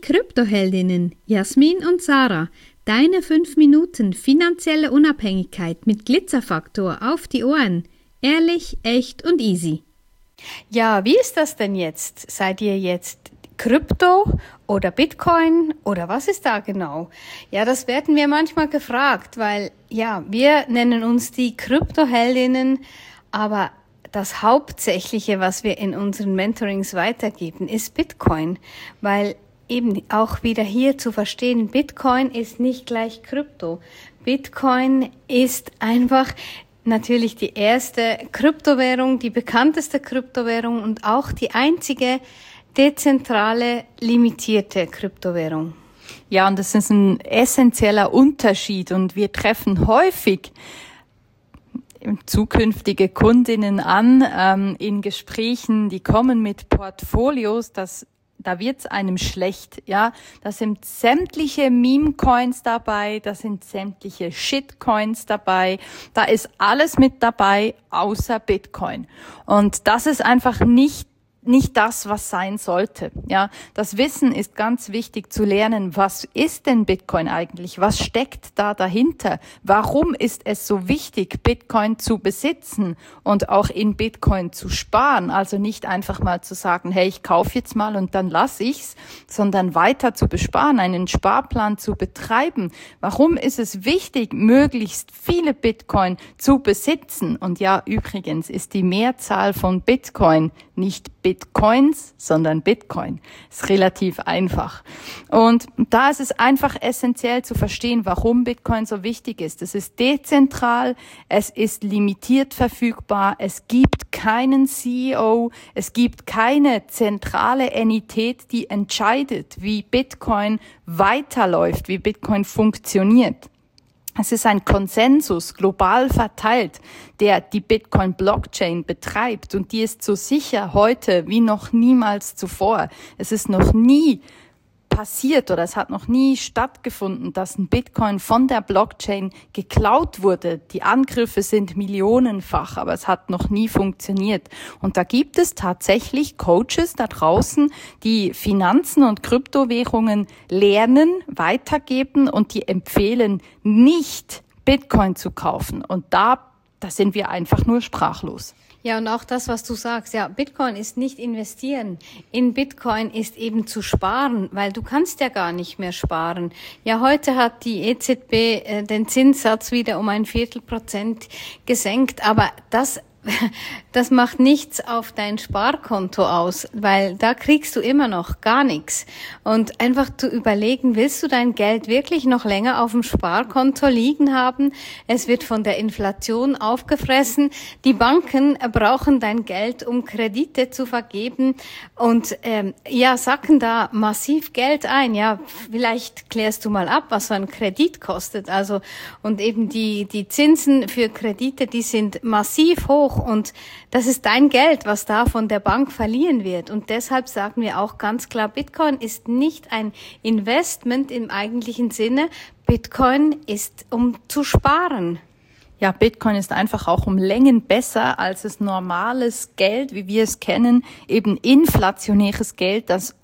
Kryptoheldinnen Jasmin und Sarah. Deine 5 Minuten finanzielle Unabhängigkeit mit Glitzerfaktor auf die Ohren. Ehrlich, echt und easy. Ja, wie ist das denn jetzt? Seid ihr jetzt Krypto oder Bitcoin oder was ist da genau? Ja, das werden wir manchmal gefragt, weil ja, wir nennen uns die Kryptoheldinnen, aber das Hauptsächliche, was wir in unseren Mentorings weitergeben, ist Bitcoin, weil eben auch wieder hier zu verstehen, Bitcoin ist nicht gleich Krypto. Bitcoin ist einfach natürlich die erste Kryptowährung, die bekannteste Kryptowährung und auch die einzige dezentrale, limitierte Kryptowährung. Ja, und das ist ein essentieller Unterschied und wir treffen häufig zukünftige Kundinnen an in Gesprächen, die kommen mit Portfolios, da wird's einem schlecht, ja. Da sind sämtliche Meme-Coins dabei, da sind sämtliche Shit-Coins dabei, da ist alles mit dabei, außer Bitcoin. Und das ist einfach nicht das, was sein sollte. Ja, das Wissen ist ganz wichtig zu lernen. Was ist denn Bitcoin eigentlich? Was steckt da dahinter? Warum ist es so wichtig, Bitcoin zu besitzen und auch in Bitcoin zu sparen? Also nicht einfach mal zu sagen, hey, ich kaufe jetzt mal und dann lasse ich's, sondern weiter zu besparen, einen Sparplan zu betreiben. Warum ist es wichtig, möglichst viele Bitcoin zu besitzen? Und ja, übrigens ist die Mehrzahl von Bitcoin nicht Bitcoins, sondern Bitcoin. Ist relativ einfach. Und da ist es einfach essentiell zu verstehen, warum Bitcoin so wichtig ist. Es ist dezentral, es ist limitiert verfügbar, es gibt keinen CEO, es gibt keine zentrale Entität, die entscheidet, wie Bitcoin weiterläuft, wie Bitcoin funktioniert. Es ist ein Konsensus, global verteilt, der die Bitcoin-Blockchain betreibt und die ist so sicher heute wie noch niemals zuvor. Es ist noch nie passiert oder es hat noch nie stattgefunden, dass ein Bitcoin von der Blockchain geklaut wurde. Die Angriffe sind millionenfach, aber es hat noch nie funktioniert. Und da gibt es tatsächlich Coaches da draußen, die Finanzen und Kryptowährungen lernen, weitergeben und die empfehlen, nicht Bitcoin zu kaufen. Und da sind wir einfach nur sprachlos. Ja, und auch das, was du sagst, ja, Bitcoin ist nicht investieren. In Bitcoin ist eben zu sparen, weil du kannst ja gar nicht mehr sparen. Ja, heute hat die EZB den Zinssatz wieder um 0,25% gesenkt, aber das macht nichts auf dein Sparkonto aus, weil da kriegst du immer noch gar nichts. Und einfach zu überlegen, willst du dein Geld wirklich noch länger auf dem Sparkonto liegen haben? Es wird von der Inflation aufgefressen. Die Banken brauchen dein Geld, um Kredite zu vergeben und sacken da massiv Geld ein. Ja, vielleicht klärst du mal ab, was so ein Kredit kostet. Also und eben die Zinsen für Kredite, die sind massiv hoch. Und das ist dein Geld, was da von der Bank verliehen wird. Und deshalb sagen wir auch ganz klar, Bitcoin ist nicht ein Investment im eigentlichen Sinne. Bitcoin ist, um zu sparen. Ja, Bitcoin ist einfach auch um Längen besser als das normales Geld, wie wir es kennen, eben inflationäres Geld, das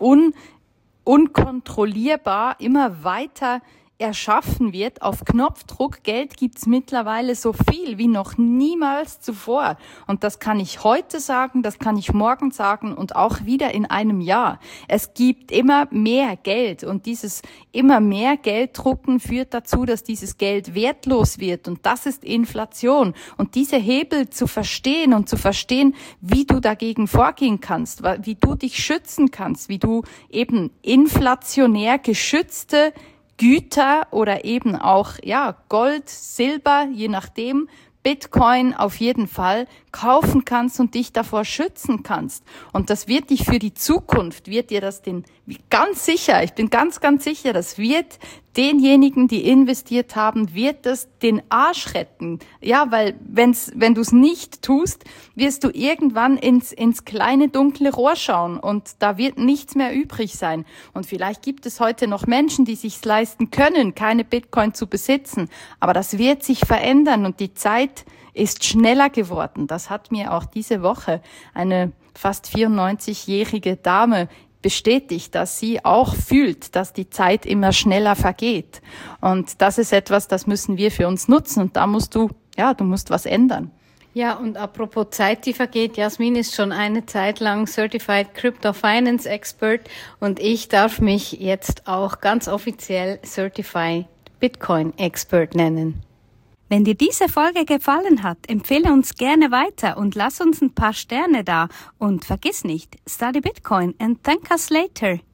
unkontrollierbar immer weiter erschaffen wird. Auf Knopfdruck. Geld gibt's mittlerweile so viel wie noch niemals zuvor. Und das kann ich heute sagen, das kann ich morgen sagen und auch wieder in einem Jahr. Es gibt immer mehr Geld und dieses immer mehr Gelddrucken führt dazu, dass dieses Geld wertlos wird und das ist Inflation. Und diese Hebel zu verstehen und zu verstehen, wie du dagegen vorgehen kannst, wie du dich schützen kannst, wie du eben inflationär geschützte Güter oder eben auch Gold, Silber, je nachdem, Bitcoin auf jeden Fall kaufen kannst und dich davor schützen kannst. Und das wird dich für die Zukunft, wird dir das ich bin ganz, ganz sicher, das wird denjenigen, die investiert haben, wird das den Arsch retten. Ja, weil wenn du es nicht tust, wirst du irgendwann ins kleine dunkle Rohr schauen und da wird nichts mehr übrig sein. Und vielleicht gibt es heute noch Menschen, die sich's leisten können, keine Bitcoin zu besitzen. Aber das wird sich verändern und die Zeit ist schneller geworden. Das hat mir auch diese Woche eine fast 94-jährige Dame bestätigt, dass sie auch fühlt, dass die Zeit immer schneller vergeht. Und das ist etwas, das müssen wir für uns nutzen. Und da musst du musst was ändern. Ja, und apropos Zeit, die vergeht, Jasmin ist schon eine Zeit lang Certified Crypto Finance Expert und ich darf mich jetzt auch ganz offiziell Certified Bitcoin Expert nennen. Wenn dir diese Folge gefallen hat, empfehle uns gerne weiter und lass uns ein paar Sterne da. Und vergiss nicht, study Bitcoin and thank us later.